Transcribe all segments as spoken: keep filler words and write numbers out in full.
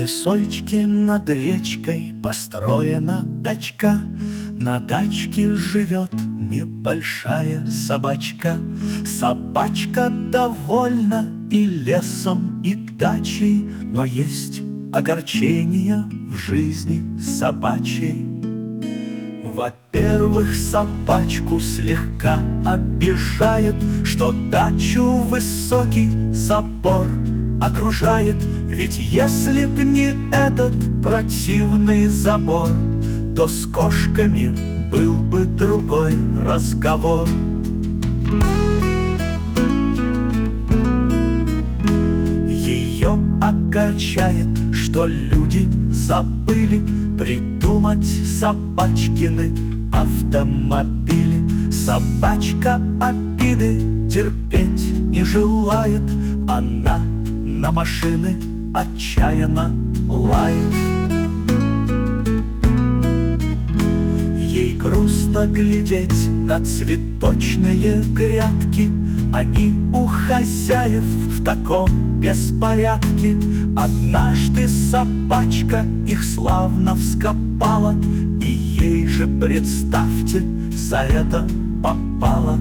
лесочке над речкой построена дачка. На дачке живет небольшая собачка. Собачка довольна и лесом, и дачей, но есть огорчение в жизни собачьей. Во-первых, собачку слегка обижает, что дачу высокий забор окружает. Ведь если б не этот противный забор, то с кошками был бы другой разговор. Ее огорчает, что люди забыли придумать собачкины автомобили. Собачка обиды терпеть не желает, она на машины отчаянно лает. Ей грустно глядеть на цветочные грядки, они у хозяев в таком беспорядке. Однажды собачка их славно вскопала, и ей же, представьте, за это попала.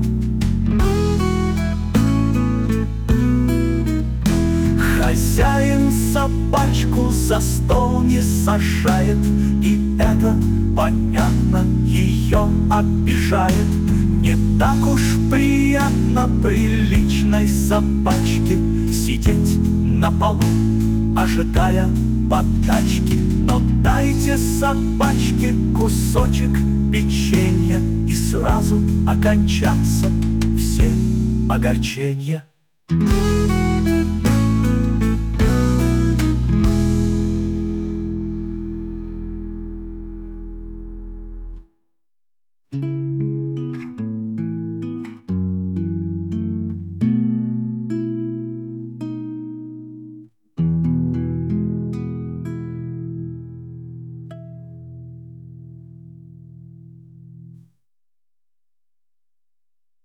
Хозяин собачку за стол не сажает, и это, понятно, ее обижает. Не так уж приятно приличной собачке сидеть на полу, ожидая подачки. Но дайте собачке кусочек печенья, и сразу окончатся все огорчения.